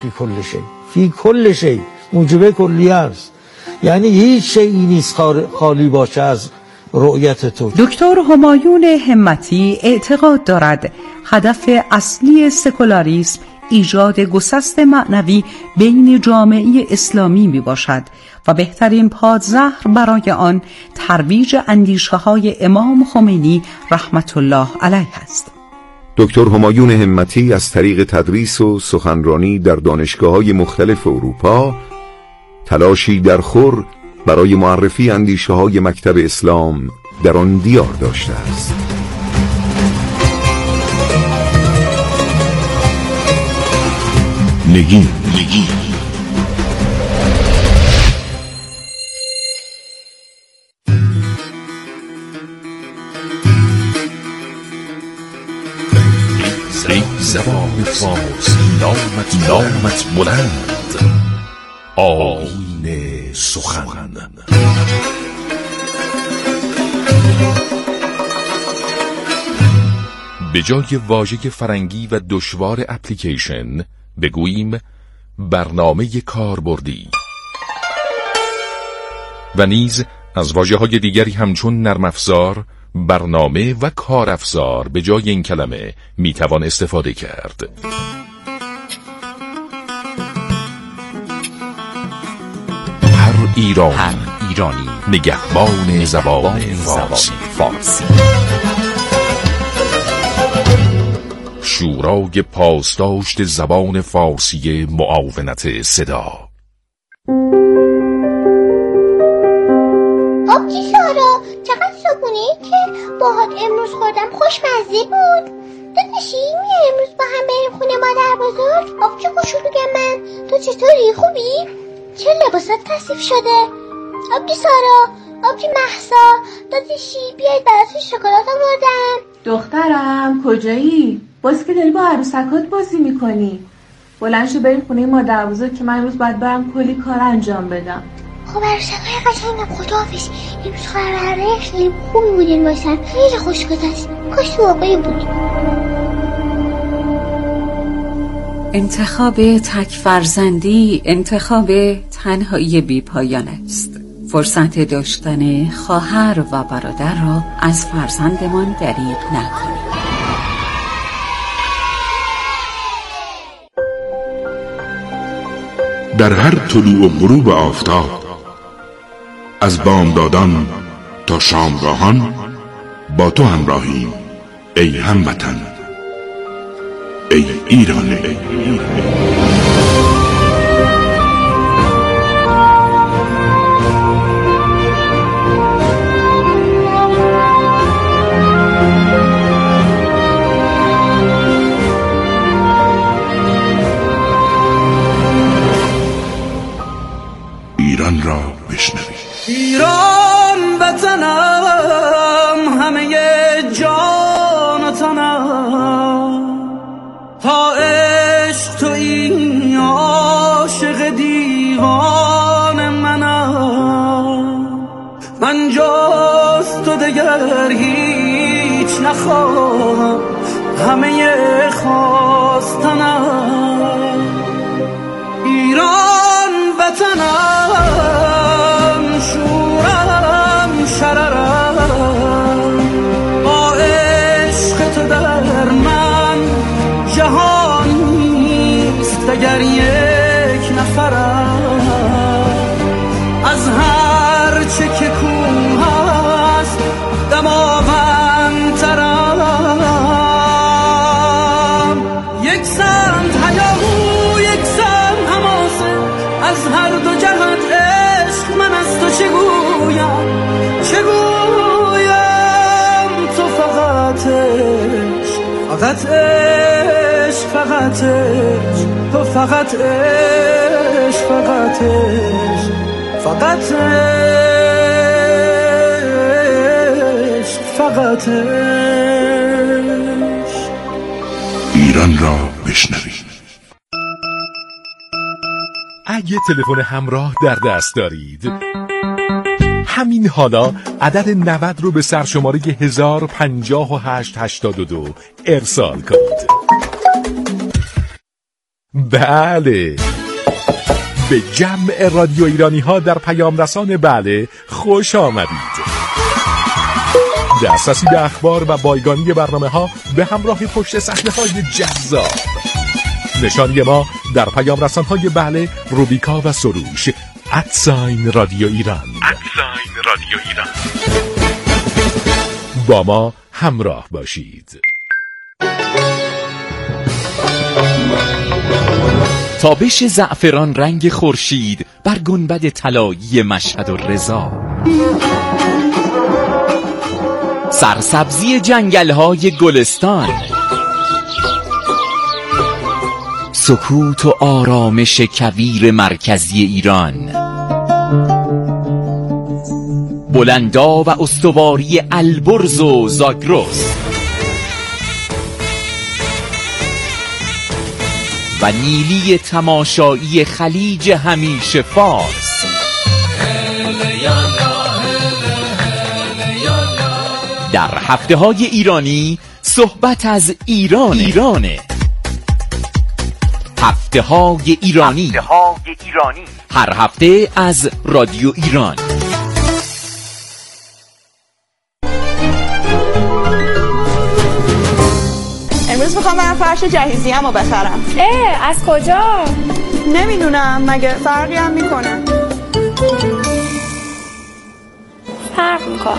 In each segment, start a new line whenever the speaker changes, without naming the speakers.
فی کل شی موجب کلیه است، یعنی هیچ شیئی نیست خالی باشه از رؤیت تو.
دکتر همایون همتی اعتقاد دارد هدف اصلی سکولاریسم ایجاد گسست معنوی بین جامعه اسلامی می باشد و بهترین پادزهر برای آن ترویج اندیشه‌های امام خمینی رحمت الله علیه است.
دکتر همایون همتی از طریق تدریس و سخنرانی در دانشگاه‌های مختلف اروپا تلاشی در خور برای معرفی اندیشه‌های مکتب اسلام در آن دیار داشته است. نگین
زبان فارسی نامت بلند، آیین سخن. به جای واژه فرنگی و دشوار اپلیکیشن بگوییم برنامه کاربردی، و نیز از واژه‌های دیگری همچون نرم افزار، برنامه و کار افزار به جای این کلمه میتوان استفاده کرد. هر ایرانی نگهبان زبان فارسی. شورای پاسداشت زبان فارسی معاونت صدا.
آبجی سارا، چقدر صبحونه‌ای که باهات امروز خوردم خوشمزه بود. داداشی میای امروز با هم بریم خونه مادر بزرگ؟ آبجی کوچولوی من، تو چطوری؟ خوبی؟ چه لباسات کثیف شده؟ آبجی سارا، آبجی مهسا، داداشی بیاید براتون شکلات آوردم.
دخترم کجایی؟ باز که داری با عروسکات بازی میکنی. بلند شو بریم خونه مادر بزرگ که من امروز باید برم کلی کار انجام بدم.
خب عروسکای قشنگم، خداحافظ. امروز خبرهای خیلی خوبی بودین باشن، خیلی خوش گذشت. کاش تو واقعی بود.
انتخاب تک فرزندی انتخاب تنهایی بی پایان است. فرصت داشتن خواهر و برادر را از فرزندمان دریغ نکنید.
در هر طلوع و غروب آفتاب، از بامدادان تا شامگاهان با تو همراهیم ای هموطن، ای ایران. ایران را بشنوید.
ایران وطنم، همه جان و تنم، تا عشق تو این عاشق دیوان منم. من جز تو دگر هیچ نخواهم، همه خواستنم. ایران وطنم، شورم شررم، با عشق تو در من جهان نیست دگر یک نفرم. از هر چه که کوه است دماوندترم. یک سمت هیاهو، یک سمت حماسه، از هر دو جهت عشق من از تو چگویم تو فقط عشق، فقط عشق، فقط عشق، تو فقط عشق، فقط عشق، فقط عشق، فقط عشق.
ایران را بشنوید.
اگه تلفن همراه در دست دارید، همین حالا عدد 90 رو به سرشماره 105882 ارسال کنید. بله، به جمع رادیو ایرانی ها در پیام رسان بله خوش آمدید. دسترسی به اخبار و بایگانی برنامه ها به همراه پشت صحنه های جذاب. نشانی ما در پیام رسان های بله، روبیکا و سروش @رادیو ایران. با ما همراه باشید.
تابش زعفران رنگ خورشید بر گنبد طلایی مشهد و رضا، سرسبزی جنگل‌های گلستان، سکوت و آرامش کویر مرکزی ایران، بلندا و استواری البرز و زاگرس و نیلی تماشایی خلیج همیشه فارس. در هفته‌های ایرانی صحبت از ایرانه. هفته‌های ایرانی هر هفته از رادیو ایران.
امروز میخوام برم فرش جهیزیه‌مو بخرم.
از کجا؟
نمیدونم، مگه فرقی هم میکنه؟
فرق میکنه.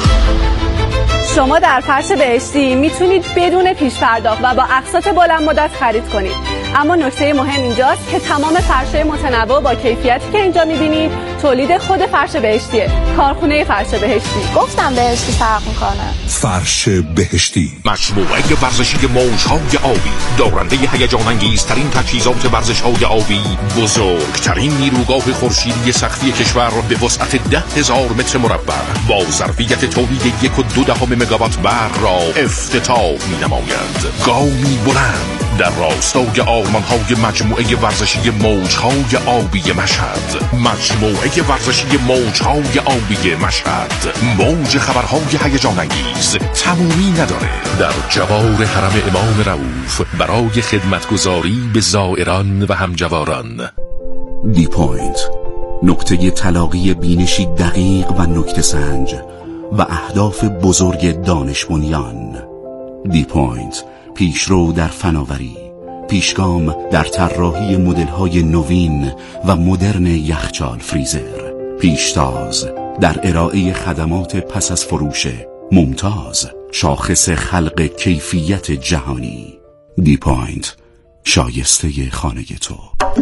شما در فرش بهشتی میتونید بدون پیش پرداخت و با اقساط بلند مدت خرید کنید. اما نکته مهم اینجاست که تمام فرش‌های متنوع با کیفیتی که اینجا می‌بینید تولید خود فرش بهشتیه. کارخونه فرش بهشتی.
گفتم بهشتی فرق میکنه.
فرش بهشتی،
مجموعه ورزشی موج‌های آبی، دارنده هیجان انگیزترین تجهیزات ورزش‌های آبی، بزرگترین نیروگاه خورشیدی سقفی کشور به وسعت 10,000 متر مربع با ظرفیت تولید 1.2 مگاوات برق را افتتاح می‌نماید. گامی بلند در راستای آرمان‌های مجموعه ورزشی موج‌های آبی مشهد. مجموعه ورزشی موج‌های آبی مشهد، موج خبرهای هیجان انگیز تمومی نداره. در جوار حرم امام رؤوف برای خدمتگزاری به زائران و همجواران.
دی پوینت، نقطه تلاقی بینشی دقیق و نکته سنج و اهداف بزرگ دانش بنیان. دی پوینت، پیشرو در فناوری، پیشگام در طراحی مدل‌های نوین و مدرن یخچال فریزر، پیشتاز در ارائه خدمات پس از فروش، ممتاز، شاخص خلق کیفیت جهانی. دی پوینت، شایسته خانه تو.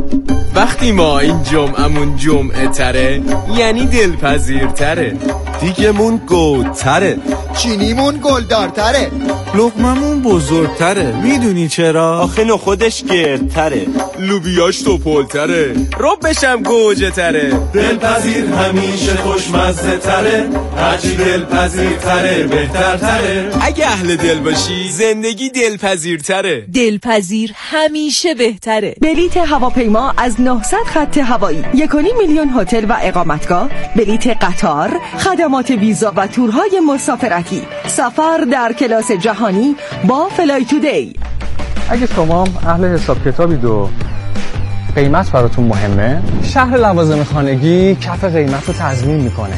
وقتی ما این جمعمون جمعه تره یعنی دلپذیرتره، دیگمون گودتره،
چینیمون گلدارتره،
لقممون بزرگتره. میدونی چرا؟ آخه نخودش گردتره، لوبیاش توپلتره، ربشم گوجه تره. دلپذیر همیشه خوشمزه تره، هرچی دلپذیرتره بهترتره. اگه اهل دل باشی زندگی دلپذیرتره.
دلپذیر همیشه بهتره. بلیت هواپیما از 900 خط هوایی، 1.5 میلیون هتل و اقامتگاه، بلیت قطار، خدمات ویزا و تورهای مسافرتی، سفر در کلاس جهانی با فلای تودی.
اگه شما اهل حساب کتابید و قیمت براتون مهمه، شهر لوازم خانگی کف قیمت رو تضمین میکنه.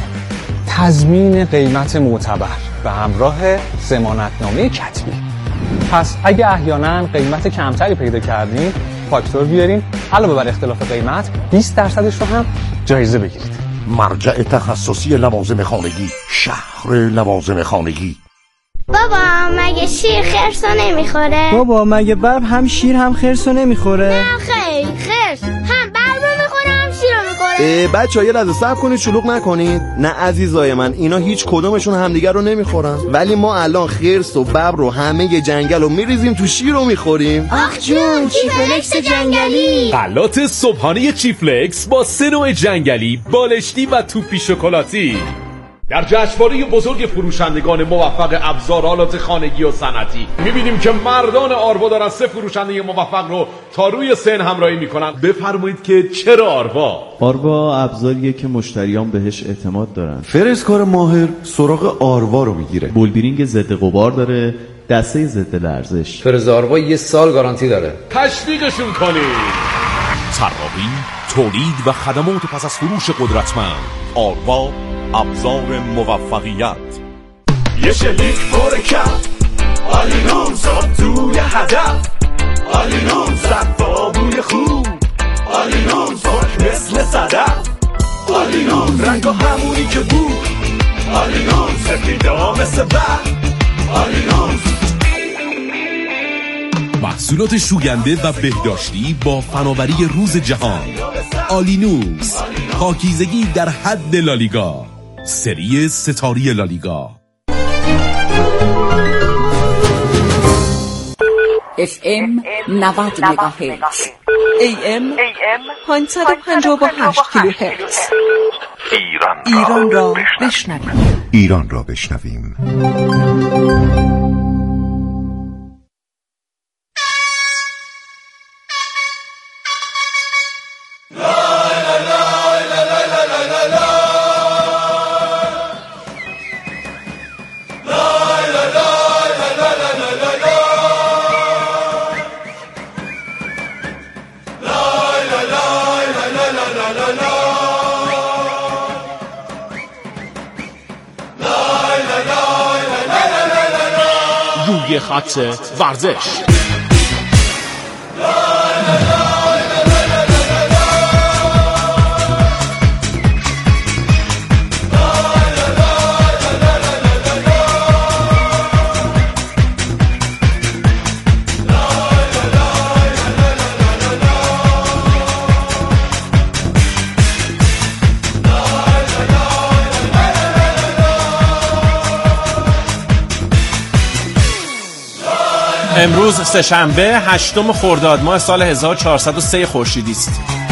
تضمین قیمت معتبر به همراه ضمانتنامه کتبی. پس اگه احیانا قیمت کمتری پیدا کردین، فاکتور بیارین، علاوه بر اختلاف قیمت 20% رو هم جایزه بگیرید.
مرجع تخصصی لوازم خانگی، شهر لوازم خانگی.
بابا مگه شیر خرسو نمیخوره؟
بابا مگه برب هم شیر هم خرسو نمیخوره؟
نه خیر، خرس هم برب میخوره هم شیر میخوره.
بچه‌ها یه لحظه صبر کنید، شلوغ نکنید. نه عزیزای من، اینا هیچ کدومشون همدیگر رو نمیخورن، ولی ما الان خرس و ببر رو همه جنگل رو میریزیم تو شیر رو میخوریم.
آخ جون، چیفلکس جنگلی.
غلات صبحانه چیفلکس با 3 نوع جنگلی، بالشتی و توپی شکلاتی. در جشنواره بزرگ فروشندگان موفق ابزار آلات خانگی و صنعتی می‌بینیم که مردان آروا دارن 3 فروشنده موفق رو تا روی سن همراهی میکنن. بفرمایید که چرا آروا
ابزاریه که مشتریان بهش اعتماد دارن. فرسکار ماهر سراغ آروا رو میگیره. بولبیرینگ ضد غبار داره، دسته ضد لرزش.
فرزاروا 1 سال گارانتی داره.
تشویقشون کنید.
طراحی، تولید و خدمات پس از فروش قدرتمند. آروا، ابزار موفقیت.
یه شلیک پر کف، آلینون زد توی هدف، آلینون زد با بوی خوب، آلینون پاک مثل صدف، آلینون رنگ همونی که بود، آلینون سفیدا مثل برف، آلینون.
محصولات شوینده و بهداشتی با فناوری روز جهان. آلینوس، پاکیزگی در حد لالیگا. سری ستاری لالیگا.
FM 90 مگاهرتز،
AM 558 کیلوهرتز. ایران را بشنویم.
ایران را بشنویم.
روی خط ورزش. امروز سه‌شنبه 8 خرداد ماه سال 1403 خورشیدی است.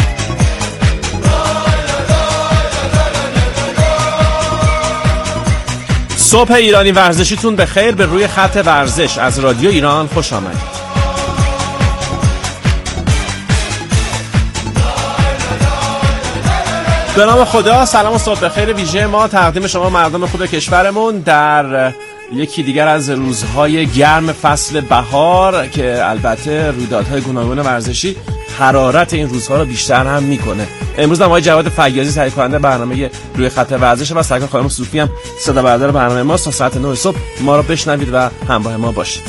صبح ایرانی ورزشیتون به خیر. به روی خط ورزش از رادیو ایران خوش آمدید. به نام خدا، سلام و صبح بخیر ویژه ما تقدیم شما مردم خوب کشورمون در یکی دیگر از روزهای گرم فصل بهار که البته رویدادهای گوناگون ورزشی حرارت این روزها رو بیشتر هم میکنه. امروز هم آقای جواد فیاضی تهیه کننده برنامه روی خط ورزش و سرکار خانم صوفی هم صدا بردار برنامه ما تا ساعت 9 صبح ما رو بشنوید و همراه ما باشید.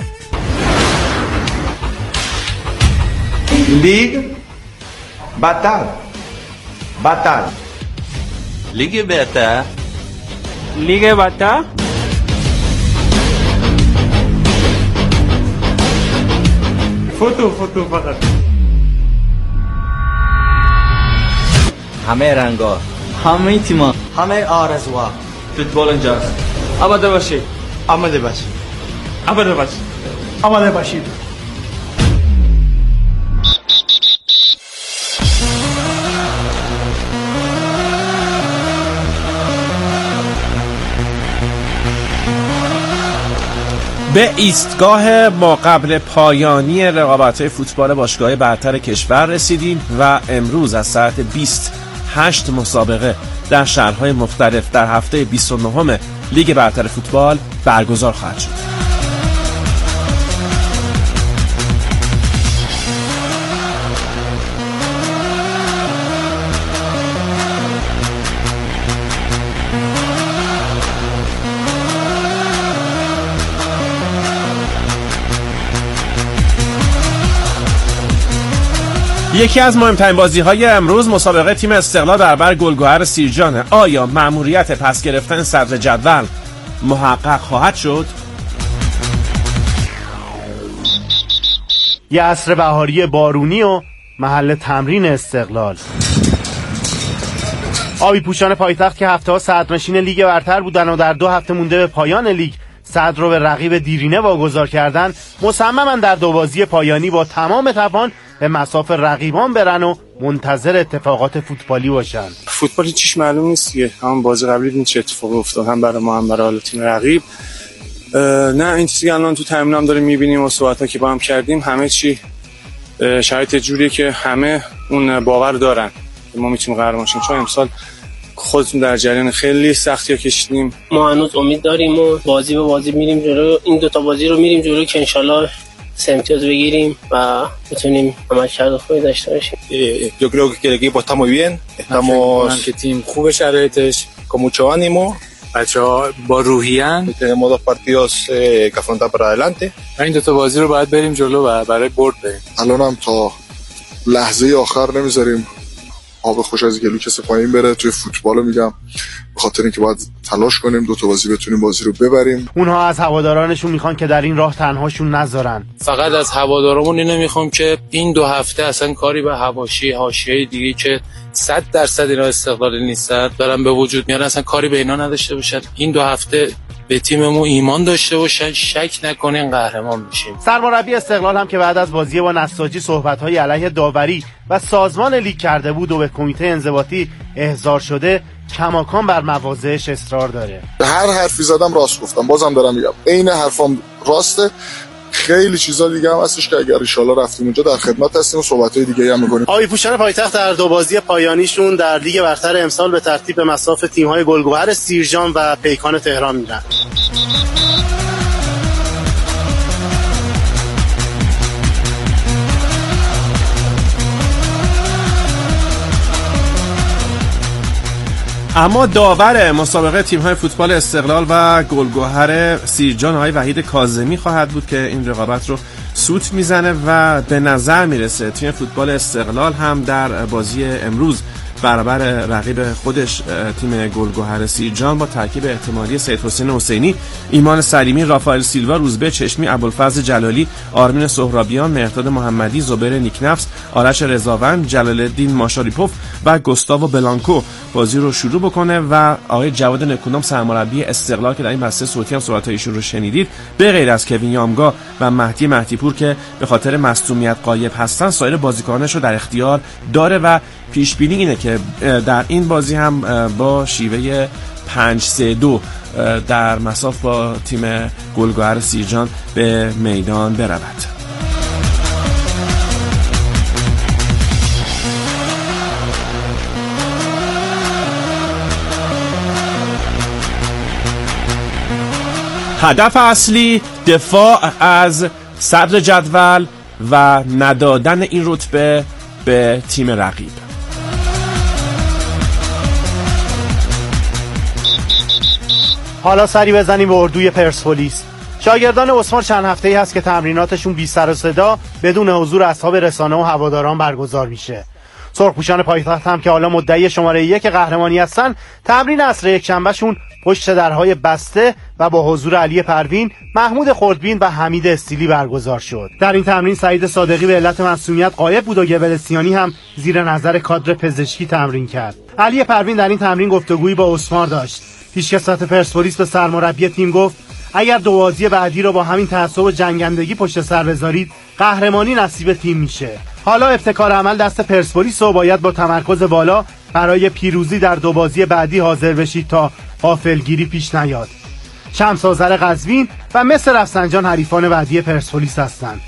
لیگ بطل لیگ بهتر
لیگ بطل فوتو فقط
همه رنگا، همه تیما، همه آرزوها.
فوتبال اینجاست. آماده باشید.
به ایستگاه ما قبل پایانی رقابت‌های فوتبال باشگاه‌های برتر کشور رسیدیم و امروز از ساعت 28 مسابقه در شهرهای مختلف در هفته 29 لیگ برتر فوتبال برگزار خواهد شد. یکی از مهمترین بازی‌های امروز مسابقه تیم استقلال برابر گلگهر سیرجانه. آیا مأموریت پس گرفتن صدر جدول محقق خواهد شد؟
یه عصر بهاری بارونی و محل تمرین استقلال. آبی پوشان پایتخت که هفته‌ها صدرنشین لیگ برتر بودن و در 2 هفته مونده به پایان لیگ صدر رو به رقیب دیرینه واگذار کردن، مصممن در 2 بازی پایانی با تمام توان به مصاف رقیبان برن و منتظر اتفاقات فوتبالی باشن.
فوتبال چیش معلوم نیست دیگه. هم بازی قبلی دیدین چه اتفاقی افتاد، هم برای ما هم برای تیم رقیب. نه این چیزی الان تو تمرین هم داریم می‌بینیم و صحبت‌ها که با هم کردیم، همه چی شرایط جوریه که همه اون باور دارن که ما میتونیم قهرمان شیم. چون امسال خودتون در جریان خیلی سختی‌ها کشیدیم.
ما هنوز امید داریم و بازی به بازی میریم جلو. این دو تا بازی رو میریم جلو که انشالله 3 امتیاز بگیریم و بتونیم عملکرد خوبی داشته باشیم.
Yo creo que el equipo está muy bien. Estamos
که تیم خوب شرایطش،
con mucho ánimo.
بچه‌ها با روحیه‌اند.
Tenemos 2 partidos que afrontar para adelante.
این دو تا بازی رو باید بریم جلو و برای برد بریم.
الانم تا لحظه آخر نمیذاریم آب خوش از گلو کسی پایین بره. توی فوتبال میگم به خاطر اینکه باید تلاش کنیم 2 تا بازی بتونیم بازی رو ببریم.
اونها از هوادارانشون میخوان که در این راه تنهاشون نذارن.
فقط از هوادارمون اینو میخوام که این 2 هفته اصلا کاری به حاشیه دیگه که 100% اینا استقلالی نیستن دارن به وجود میارن، اصلا کاری به اینا نداشته باشن. این 2 هفته به تیممون ایمان داشته باشن، شک نکنین قهرمان میشیم.
سرمربی استقلال هم که بعد از بازی با نساجی صحبت‌های علیه داوری و سازمان لیگ کرده بود و به کمیته انضباطی احضار شده، کماکان بر مواضعش اصرار داره.
به هر حرفی زدم راست گفتم، بازم دارم میگم عین حرفام راسته. خیلی چیزا دیگه هم هستش که اگر ان شاءالله رفتیم اونجا در خدمت هستیم و صحبت‌های دیگه هم می‌کنیم.
آبی پوشان پایتخت در 2 بازی پایانیشون در لیگ برتر امسال به ترتیب به مصاف تیم‌های گلگهر سیرجان و پیکان تهران میرن.
اما داور مسابقه تیم‌های فوتبال استقلال و گلگهر سیرجان های وحید کاظمی خواهد بود که این رقابت رو سوت میزنه و به نظر میرسه تیم فوتبال استقلال هم در بازی امروز برابر رقیب خودش تیم گلگهر سیرجان با ترکیب احتمالی سید حسین حسینی، ایمان سلیمی، رافائل سیلوا، روزبه چشمی، ابوالفضل جلالی، آرمین سهرابیان، مهرداد محمدی، زبیر نیکنفس، آرش رضاوند، جلال الدین ماشاریپوف و گوستاو بلانکو بازی رو شروع بکنه و آقای جواد نکونام سرمربی استقلال که در این بسته صوتی هم صحبت ایشون رو شنیدید، به غیر از کوین یامگا و مهدی مهدیپور که به خاطر مصدومیت غایب هستن، سایر بازیکنانش رو در اختیار داره و پیش بینی اینه که در این بازی هم با شیوه 5-3-2 در مصاف با تیم گلگهر سیرجان به میدان برود. هدف اصلی دفاع از صدر جدول و ندادن این رتبه به تیم رقیب.
حالا سری بزنیم به اردوی پرسپولیس. شاگردان عثمان چند هفته‌ای هست که تمریناتشون بی سر و صدا بدون حضور اصحاب رسانه و هواداران برگزار میشه. سرخپوشان پایتخت هم که حالا مدعی شماره 1 قهرمانی هستن، تمرین عصر یکشنبهشون پشت درهای بسته و با حضور علی پروین، محمود خردبین و حمید استیلی برگزار شد. در این تمرین سعید صادقی به علت معصومیت غایب بود و گبلسیانی هم زیر نظر کادر پزشکی تمرین کرد. علی پروین در این تمرین گفتگویی با اسمار داشت. پیشکسوت پرسپولیس به سرمربی تیم گفت اگر 2 بازی بعدی رو با همین تعصب و جنگندگی پشت سر بذارید، قهرمانی نصیب تیم میشه. حالا ابتکار عمل دست پرسپولیس و باید با تمرکز بالا برای پیروزی در 2 بازی بعدی حاضر بشید تا غافلگیری پیش نیاد. شمس آذر قزوین و مصر رفسنجان حریفان بعدی پرسپولیس هستند.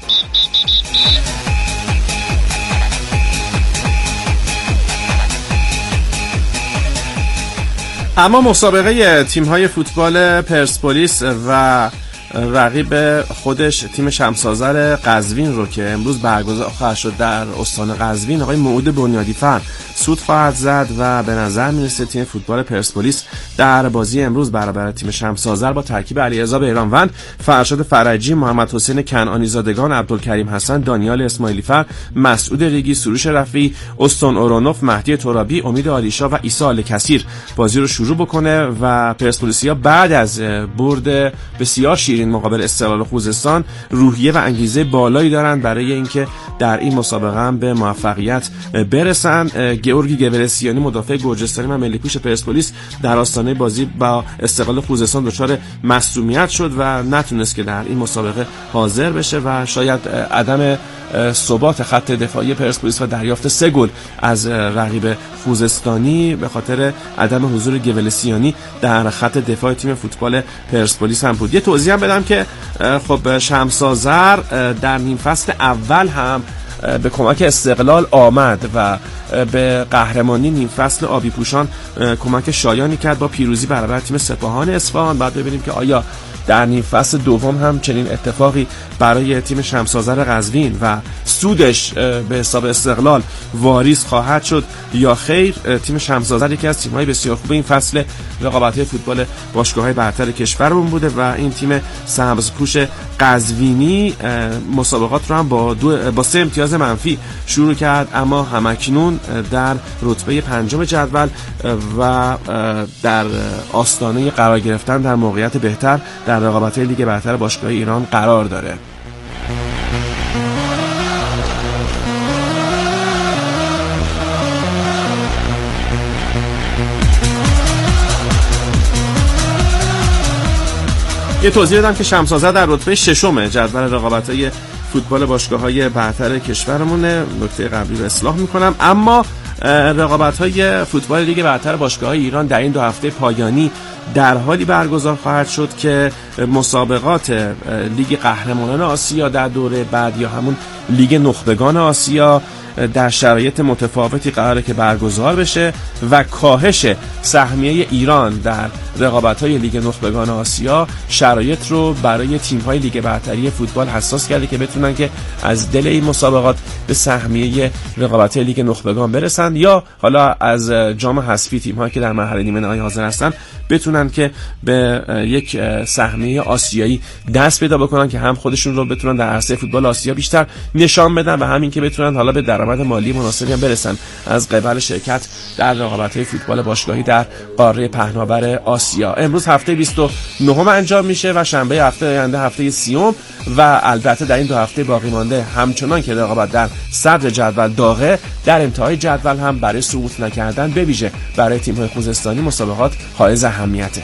اما مسابقه تیم‌های فوتبال پرسپولیس و رقیب خودش تیم شمس آذر قزوین رو که امروز برگزار خواهد شد در استان قزوین، آقای موعود بنیادی فر سود خواهد زد و به نظر میرسه تیم فوتبال پرسپولیس در بازی امروز برابر تیم شمس آذر با ترکیب علیرضا بیرانوند، فرشاد فرجی، محمد حسین کنعانی زادگان، عبدالکریم حسن، دانیال اسماعیلی فر، مسعود ریگی، سروش رفیعی، استون اورونوف، مهدی ترابی، امید عالیشا و عیسی آل‌کثیر بازی رو شروع بکنه و پرسپولیسیا بعد از برد بسیار شیرین مقابل استقلال خوزستان روحیه و انگیزه بالایی دارند برای اینکه در این مسابقه هم به موفقیت برسند. گیورگی گبرسیانی مدافع گرجستانی و ملی پوش پرسپولیس در آستانه بازی با استقلال خوزستان دچار مصدومیت شد و نتونست که در این مسابقه حاضر بشه و شاید عدم ثبات خط دفاعی پرسپولیس و دریافت 3 گل از رقیب خوزستانی به خاطر عدم حضور گبلسیانی در خط دفاع تیم فوتبال پرسپولیس هم بود. یه توضیح هم بدم که خب شمس آذر در نیم فصل اول هم به کمک استقلال آمد و به قهرمانی نیم فصل آبی پوشان کمک شایانی کرد با پیروزی برابر تیم سپاهان اصفهان. بعد ببینیم که آیا در نیم فصل دوم هم چنین اتفاقی برای تیم شمس آذر قزوین و سودش به حساب استقلال واریز خواهد شد یا خیر. تیم شمس آذر یکی از تیم‌های بسیار خوب این فصل رقابت‌های فوتبال باشگاه‌های برتر کشورمون بوده و این تیم سبزپوش قزوینی مسابقات رو هم با 3 امتیاز منفی شروع کرد، اما همکنون در رتبه 5 جدول و در آستانه قرار گرفتن در موقعیت بهتر در رقابت‌های لیگ برتر باشگاه‌های ایران قرار داره. یه توضیح بدم که شمس آذر در رتبه 6 جدول رقابت‌های فوتبال باشگاه‌های برتر کشورمونه. نکته قبلی رو اصلاح می‌کنم. اما رقابت‌های فوتبال لیگ برتر باشگاه‌های ایران در این 2 هفته پایانی در حالی برگزار خواهد شد که مسابقات لیگ قهرمانان آسیا در دوره بعد یا همون لیگ نخبگان آسیا در شرایط متفاوتی قراره که برگزار بشه و کاهش سهمیه ایران در رقابت‌های لیگ نخبگان آسیا شرایط رو برای تیم‌های لیگ برتری فوتبال حساس کرده که بتونن که از دل این مسابقات به سهمیه رقابت‌های لیگ نخبگان برسن یا حالا از جام حذفی تیم‌هایی که در مرحله نیمه نهایی حاضر هستن بتونن که به یک سهمیه آسیایی دست پیدا بکنن که هم خودشون رو بتونن در عرصه فوتبال آسیا بیشتر نشان بدن و همین که بتونن حالا به درآمد مالی مناسبی هم برسن از قبل شرکت در رقابت‌های فوتبال باشگاهی در قاره پهناور آسیا. امروز هفته 29 انجام میشه و شنبه هفته آینده هفته 30 و البته در این 2 هفته باقی مانده همچنان که رقابت در صدر جدول داغه، در انتهای جدول هم برای سقوط نکردن به ویژه برای تیم‌های خوزستانی مسابقات حائز اهمیته.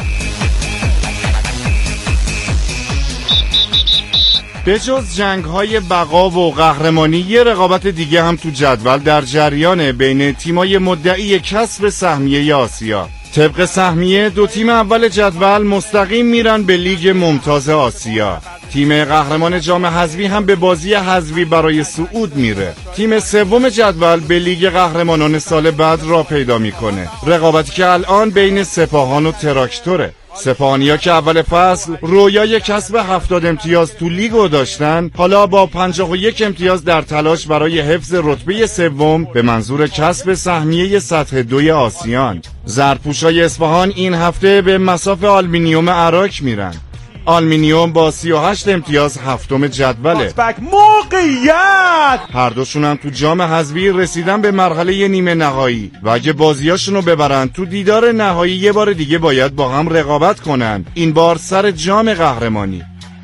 به جز جنگ‌های بقا و قهرمانی یه رقابت دیگه هم تو جدول در جریان بین تیم‌های مدعی کسب سهمیه آسیا. طبق سهمیه 2 تیم اول جدول مستقیم میرن به لیگ ممتاز آسیا. تیم قهرمان جام حذفی هم به بازی حذفی برای صعود میره. تیم سوم جدول به لیگ قهرمانان سال بعد را پیدا میکنه. رقابتی که الان بین سپاهان و تراکتوره. سپاهانیا که اول فصل رویای کسب 70 امتیاز تو لیگو داشتن، حالا با 51 امتیاز در تلاش برای حفظ رتبه سوم به منظور کسب سهمیه سطح 2 آسیان. زرپوشای اصفهان این هفته به مصاف آلومینیوم عراق میرن. آلومینیوم با 38 امتیاز 7 جدوله. موقعیت هر دوشون هم تو جام حذفی رسیدن به مرحله نیمه نهایی و اگه بازیاشونو ببرن تو دیدار نهایی یه بار دیگه باید با هم رقابت کنن، این بار سر جام قهرمانی.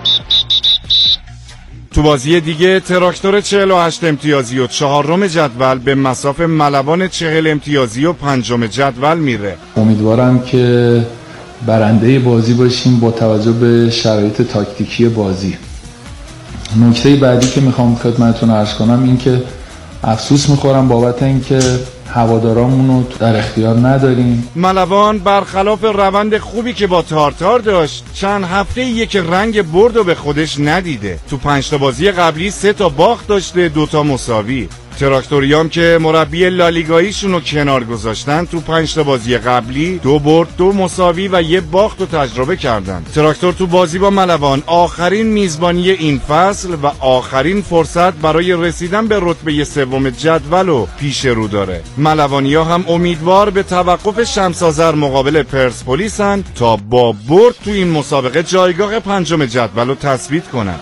تو بازی دیگه تراکتور 48 امتیازی و 4 جدول به مصاف ملوان 40 امتیازی و 5 جدول میره.
امیدوارم که برنده بازی باشیم با توجه به شرایط تاکتیکی بازی. نکته بعدی که میخوام خدمتتون عرض کنم این که افسوس میخورم بابت اینکه هوادارامونو در اختیار نداریم.
ملوان برخلاف روند خوبی که با تارتار داشت چند هفته یک رنگ بردو به خودش ندیده. تو 5 تا بازی قبلی 3 تا باخت داشته، 2 تا مساوی. تراکتوریام که مربی لالیگاییشون رو کنار گذاشتن تو 5 تا بازی قبلی 2 برد 2 مساوی و 1 باخت رو تجربه کردن. تراکتور تو بازی با ملوان آخرین میزبانی این فصل و آخرین فرصت برای رسیدن به رتبه سوم جدول رو پیش رو داره. ملوانیا هم امیدوار به توقف شمس آذر مقابل پرسپولیسن تا با برد تو این مسابقه جایگاه 5 جدول رو تثبیت کنن.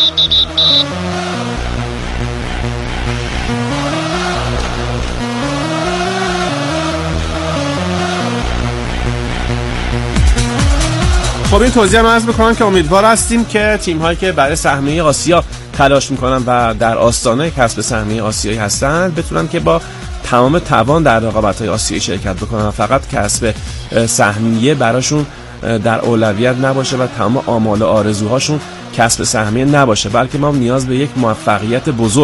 خب این توضیح هم عرض میکنم که امیدوار هستیم که تیم هایی که برای سهمیه آسیا تلاش میکنن و در آستانه کسب سهمیه آسیایی هستن بتونن که با تمام توان در رقابت های آسیایی شرکت بکنن، فقط کسب سهمیه براشون در اولویت نباشه و تمام آمال و آرزوهاشون کسب سهمیه نباشه، بلکه ما نیاز به یک موفقیت بزرگ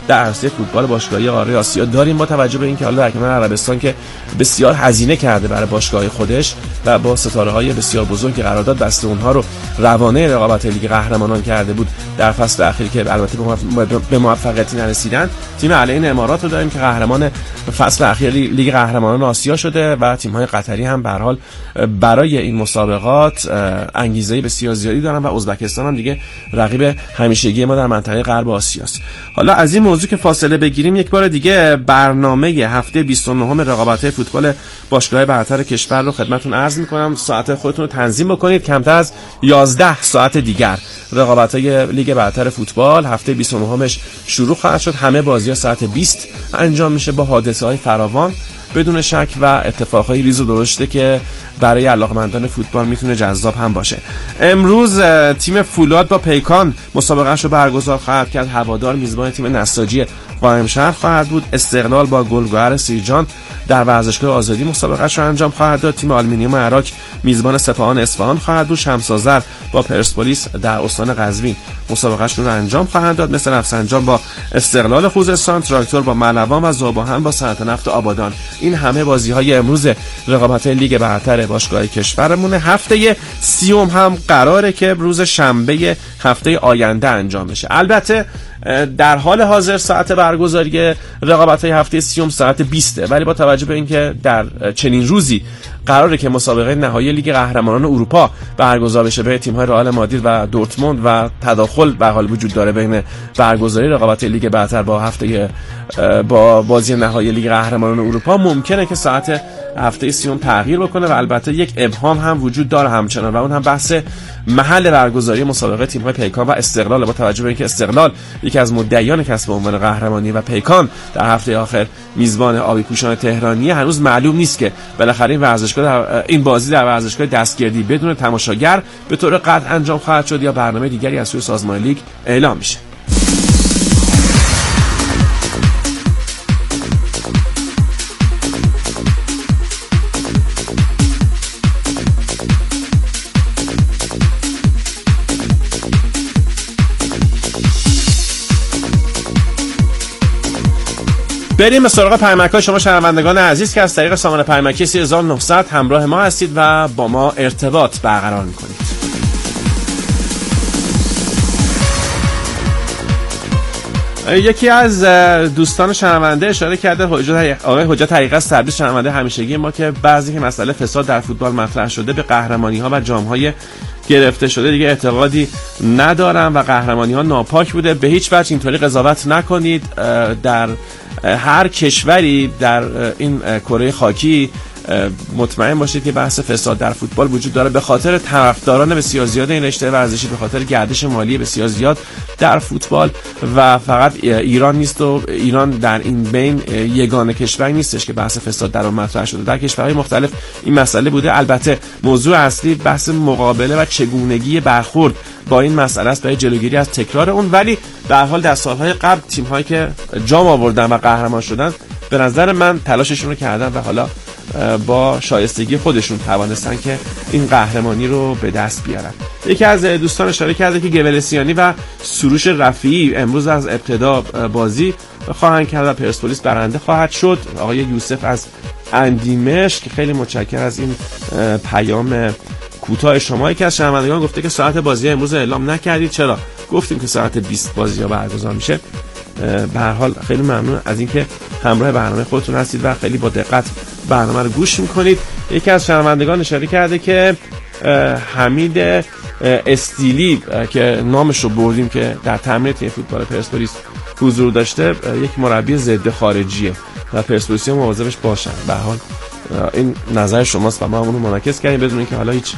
در عرصه فوتبال باشگاهی قاره آسیا داریم، با توجه به اینکه حالا در کمال عربستان که بسیار هزینه کرده برای باشگاه خودش و با ستاره‌های بسیار بزرگ قرارداد بسته اونها رو روانه رقابت لیگ قهرمانان کرده بود در فصل اخیر که البته به موفقیتی نرسیدن. تیم العین امارات رو داریم که قهرمان فصل اخیر لیگ قهرمانان آسیا شده و تیم‌های قطری هم به هر حال برای این مسابقات انگیزه بسیار زیادی دارن و ازبکستان هم دیگه رقیب همیشگی ما در منطقه غرب آسیاست. حالا از این موضوع که فاصله بگیریم، یک بار دیگه برنامه هفته 29 رقابت‌های فوتبال باشگاه‌های برتر کشور رو خدمتتون عرض می‌کنم. ساعت خودتون رو تنظیم بکنید. کمتر از 11 ساعت دیگر رقابت‌های لیگ برتر فوتبال هفته 29مش شروع خواهد شد. همه بازی‌ها ساعت 20 انجام میشه با حادثه‌های فراوان بدون شک و اتفاقای ریز و درشته که برای علاقمندان فوتبال میتونه جذاب هم باشه. امروز تیم فولاد با پیکان مسابقه‌اش رو برگزار خواهد کرد. هوادار میزبان تیم نساجی قائمشهر خواهد بود. استقلال با گلگهر سیرجان در ورزشگاه آزادی مسابقه‌اش رو انجام خواهد داد. تیم آلومینیوم عراق میزبان سپاهان اصفهان خواهد بود. شمس‌آذر با پرسپولیس در استان قزوین مسابقه‌اش رو انجام خواهد داد. مثل رفسنجان با استقلال خوزستان، تراکتور با ملوان و ذوب‌آهن با صنعت نفت آبادان. این همه بازی‌های امروز رقابت‌های لیگ برتر باشگاه‌های کشورمونه. هفته 30 هم قراره که روز شنبه هفته آینده انجام بشه. البته در حال حاضر ساعت برگزاری رقابت‌های هفته 30 ساعت 20، ولی با توجه به اینکه در چنین روزی قراره که مسابقه نهایی لیگ قهرمانان اروپا برگزار بشه بین تیم‌های رئال مادرید و دورتموند و تداخل به حال وجود داره بین برگزاری رقابت لیگ برتر با بازی نهایی لیگ قهرمانان اروپا، ممکنه که ساعت هفته 30 تغییر بکنه و البته یک ابهام هم وجود داره همچنان و اون هم بحث محل برگزاری مسابقه تیم‌های پیکان و استقلال. با توجه به اینکه استقلال یکی از مدعیان کسب عنوان قهرمانی و پیکان در هفته آخر میزبان آبی پوشان تهرانی، هنوز معلوم نیست که بالاخره این بازی در ورزشگاه دستگردی بدون تماشاگر به طور قطع انجام خواهد شد یا برنامه دیگری از سوی سازمان لیگ اعلام میشه. بریم به سراغ پیامک‌های شما شنوندگان عزیز که از طریق سامانه پیامکی 3900 همراه ما هستید و با ما ارتباط برقرار می‌کنید. یکی از دوستان شنونده اشاره کرده، آقای حجت حقیقت سربیز، شنونده همیشگی ما، که بعضی که مسئله فساد در فوتبال مطرح شده به قهرمانی‌ها و جام‌های گرفته شده دیگه اعتقادی ندارم و قهرمانی‌ها ناپاک بوده. به هیچ وجه اینطوری قضاوت نکنید. در هر کشوری در این کره خاکی مطمئن باشید که بحث فساد در فوتبال وجود داره، به خاطر طرفداران بسیار زیاد این رشته ورزشی، به خاطر گردش مالی بسیار زیاد در فوتبال و فقط ایران نیست و ایران در این بین یگانه کشوری نیستش که بحث فساد در اون مطرح شده. در کشورهای مختلف این مسئله بوده. البته موضوع اصلی بحث مقابله و چگونگی برخورد با این مسئله است برای جلوگیری از تکرار اون، ولی به هر حال در سالهای قبل تیم‌هایی که جام آوردن و قهرمان شدن به نظر من تلاششون رو کردن و حالا با شایستگی خودشون توانستن که این قهرمانی رو به دست بیارن. یکی از دوستان اشاره کرده که گویلسیانی و سروش رفیعی امروز از ابتدا بازی خواهند کرد و پرسپولیس برنده خواهد شد. آقای یوسف از اندیمش که خیلی متشکرم از این پیام کوتاه شما. یکی از شنوندگان گفته که ساعت بازی امروز اعلام نکردید. چرا؟ گفتیم که ساعت 20 بازی‌ها برگزار میشه. به هر حال خیلی ممنون از اینکه همراه برنامه خودتون هستید و خیلی با دقت برنامه رو گوش میکنید. یکی از شنوندگان اشاره کرده که حمید استیلی که نامش رو بردیم که در تمرین تیم فوتبال پرسپولیس حضور داشته، یک مربی ضد خارجیه و پرسپولیسی مواظبش باشن. به هر حال این نظر شماست و ما اون رو منعکس کردیم بدون اینکه حالا هیچ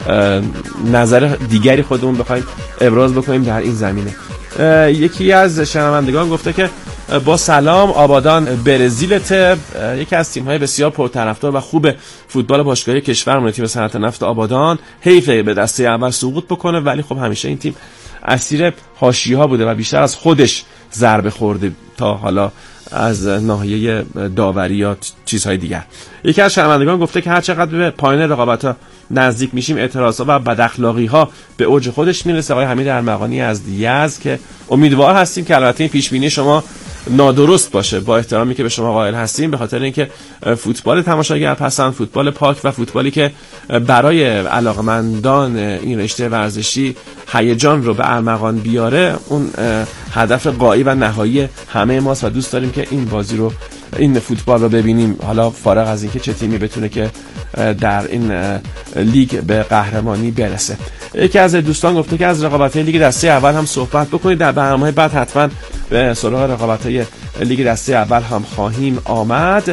نظر دیگری خودمون بخوایم ابراز بکنیم در این زمینه. یکی از شنوندگان گفته که با سلام، آبادان برزیلته. یکی از تیم‌های بسیار پرطرفدار و خوب فوتبال باشگاهی کشورمون، تیم صنعت نفت آبادان، حیفه به دسته اول سقوط بکنه، ولی خب همیشه این تیم اسیر حاشیه‌ها بوده و بیشتر از خودش ضربه خورده تا حالا از ناحیه داوری یا چیزهای دیگر. یکی از شنوندگان گفته که هر چقدر به پایان رقابت‌ها نزدیک میشیم اعتراضات و بداخلاقی‌ها به اوج خودش میرسه. آقای حمید ارمغانی از یزد که امیدوار هستیم که البته این پیش‌بینی شما نادرست باشه، با احترامی که به شما قائل هستیم، به خاطر اینکه فوتبال تماشاگر پسند، فوتبال پاک و فوتبالی که برای علاقمندان این رشته ورزشی هیجان رو به ارمغان بیاره، اون هدف غایی و نهایی همه ماست و دوست داریم که این بازی رو، این فوتبال رو ببینیم، حالا فارغ از اینکه چه تیمی بتونه که در این لیگ به قهرمانی برسه. یکی از دوستان گفته که از رقابت‌های لیگ دسته اول هم صحبت بکنید، در برنامه‌های بعد حتما به سراغ رقابت‌های لیگ دسته اول هم خواهیم آمد.